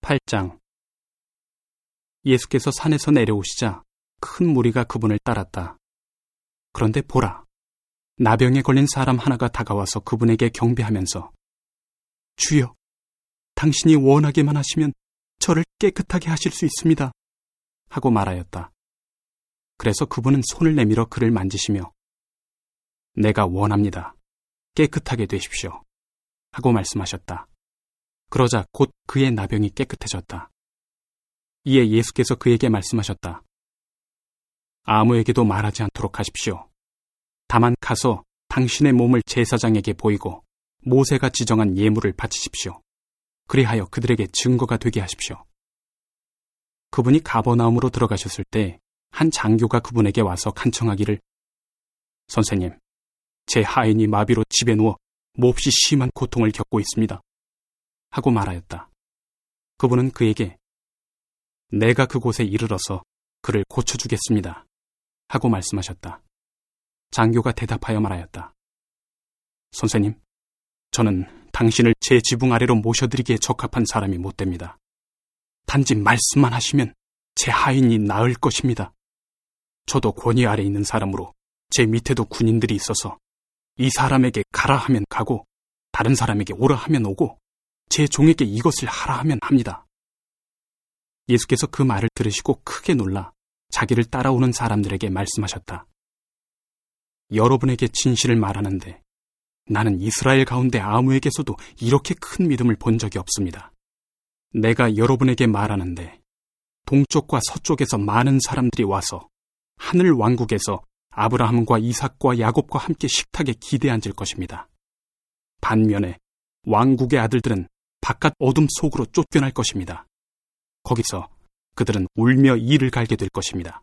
8장. 예수께서 산에서 내려오시자 큰 무리가 그분을 따랐다. 그런데 보라, 나병에 걸린 사람 하나가 다가와서 그분에게 경배하면서 주여, 당신이 원하기만 하시면 저를 깨끗하게 하실 수 있습니다 하고 말하였다. 그래서 그분은 손을 내밀어 그를 만지시며 내가 원합니다. 깨끗하게 되십시오 하고 말씀하셨다. 그러자 곧 그의 나병이 깨끗해졌다. 이에 예수께서 그에게 말씀하셨다. 아무에게도 말하지 않도록 하십시오. 다만 가서 당신의 몸을 제사장에게 보이고 모세가 지정한 예물을 바치십시오. 그리하여 그들에게 증거가 되게 하십시오. 그분이 가버나움으로 들어가셨을 때 한 장교가 그분에게 와서 간청하기를 선생님, 제 하인이 마비로 집에 누워 몹시 심한 고통을 겪고 있습니다 하고 말하였다. 그분은 그에게 내가 그곳에 이르러서 그를 고쳐주겠습니다 하고 말씀하셨다. 장교가 대답하여 말하였다. 선생님, 저는 당신을 제 지붕 아래로 모셔드리기에 적합한 사람이 못 됩니다. 단지 말씀만 하시면 제 하인이 나을 것입니다. 저도 권위 아래 있는 사람으로 제 밑에도 군인들이 있어서 이 사람에게 가라 하면 가고 다른 사람에게 오라 하면 오고 제 종에게 이것을 하라 하면 합니다. 예수께서 그 말을 들으시고 크게 놀라 자기를 따라오는 사람들에게 말씀하셨다. 여러분에게 진실을 말하는데 나는 이스라엘 가운데 아무에게서도 이렇게 큰 믿음을 본 적이 없습니다. 내가 여러분에게 말하는데 동쪽과 서쪽에서 많은 사람들이 와서 하늘 왕국에서 아브라함과 이삭과 야곱과 함께 식탁에 기대 앉을 것입니다. 반면에 왕국의 아들들은 바깥 어둠 속으로 쫓겨날 것입니다. 거기서 그들은 울며 이를 갈게 될 것입니다.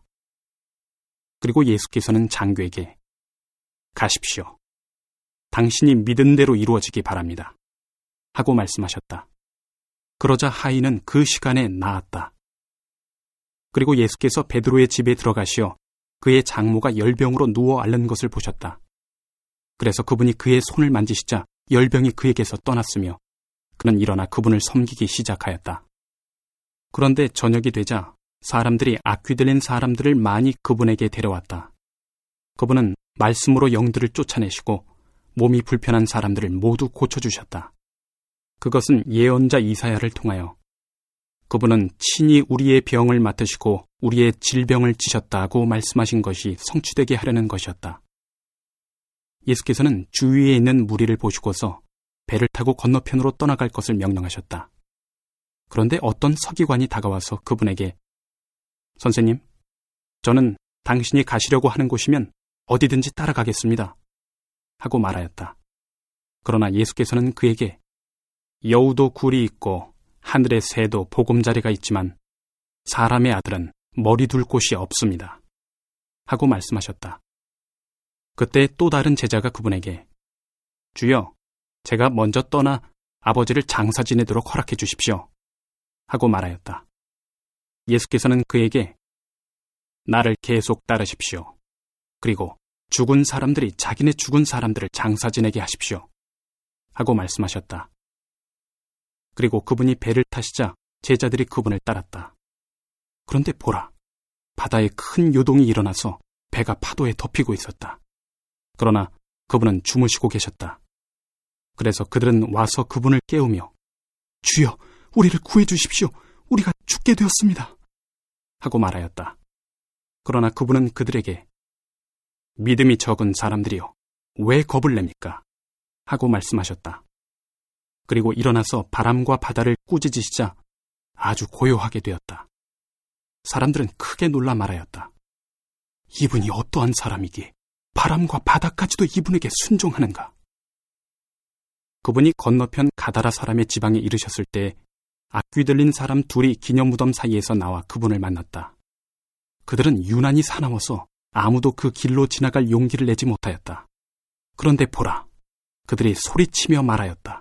그리고 예수께서는 장교에게 가십시오. 당신이 믿은 대로 이루어지기 바랍니다 하고 말씀하셨다. 그러자 하인은 그 시간에 나았다. 그리고 예수께서 베드로의 집에 들어가시어 그의 장모가 열병으로 누워 앓는 것을 보셨다. 그래서 그분이 그의 손을 만지시자 열병이 그에게서 떠났으며 그는 일어나 그분을 섬기기 시작하였다. 그런데 저녁이 되자 사람들이 악귀 들린 사람들을 많이 그분에게 데려왔다. 그분은 말씀으로 영들을 쫓아내시고 몸이 불편한 사람들을 모두 고쳐주셨다. 그것은 예언자 이사야를 통하여 그분은 친히 우리의 병을 맡으시고 우리의 질병을 지셨다고 말씀하신 것이 성취되게 하려는 것이었다. 예수께서는 주위에 있는 무리를 보시고서 배를 타고 건너편으로 떠나갈 것을 명령하셨다. 그런데 어떤 서기관이 다가와서 그분에게 선생님, 저는 당신이 가시려고 하는 곳이면 어디든지 따라가겠습니다 하고 말하였다. 그러나 예수께서는 그에게 여우도 굴이 있고 하늘의 새도 보금자리가 있지만 사람의 아들은 머리 둘 곳이 없습니다 하고 말씀하셨다. 그때 또 다른 제자가 그분에게 주여, 제가 먼저 떠나 아버지를 장사 지내도록 허락해 주십시오 하고 말하였다. 예수께서는 그에게 나를 계속 따르십시오. 그리고 죽은 사람들이 자기네 죽은 사람들을 장사 지내게 하십시오 하고 말씀하셨다. 그리고 그분이 배를 타시자 제자들이 그분을 따랐다. 그런데 보라, 바다에 큰 요동이 일어나서 배가 파도에 덮이고 있었다. 그러나 그분은 주무시고 계셨다. 그래서 그들은 와서 그분을 깨우며 주여, 우리를 구해 주십시오. 우리가 죽게 되었습니다 하고 말하였다. 그러나 그분은 그들에게 믿음이 적은 사람들이여, 왜 겁을 냅니까? 하고 말씀하셨다. 그리고 일어나서 바람과 바다를 꾸짖으시자 아주 고요하게 되었다. 사람들은 크게 놀라 말하였다. 이분이 어떠한 사람이기에 바람과 바다까지도 이분에게 순종하는가? 그분이 건너편 가다라 사람의 지방에 이르셨을 때 악귀 들린 사람 둘이 기념무덤 사이에서 나와 그분을 만났다. 그들은 유난히 사나워서 아무도 그 길로 지나갈 용기를 내지 못하였다. 그런데 보라, 그들이 소리치며 말하였다.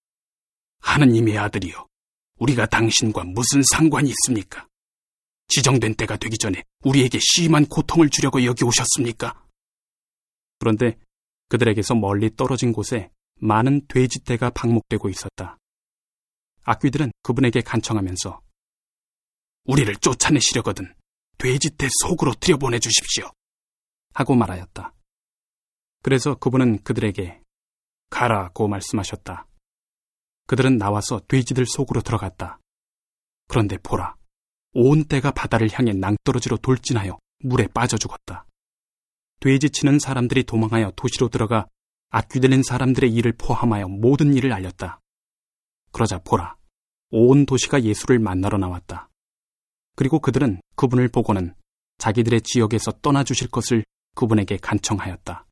하느님의 아들이여, 우리가 당신과 무슨 상관이 있습니까? 지정된 때가 되기 전에 우리에게 심한 고통을 주려고 여기 오셨습니까? 그런데 그들에게서 멀리 떨어진 곳에 많은 돼지떼가 방목되고 있었다. 악귀들은 그분에게 간청하면서 우리를 쫓아내시려거든 돼지떼 속으로 들여보내주십시오 하고 말하였다. 그래서 그분은 그들에게 가라고 말씀하셨다. 그들은 나와서 돼지들 속으로 들어갔다. 그런데 보라, 온 떼가 바다를 향해 낭떠러지로 돌진하여 물에 빠져 죽었다. 돼지치는 사람들이 도망하여 도시로 들어가 악귀 들린 사람들의 일을 포함하여 모든 일을 알렸다. 그러자 보라, 온 도시가 예수를 만나러 나왔다. 그리고 그들은 그분을 보고는 자기들의 지역에서 떠나주실 것을 그분에게 간청하였다.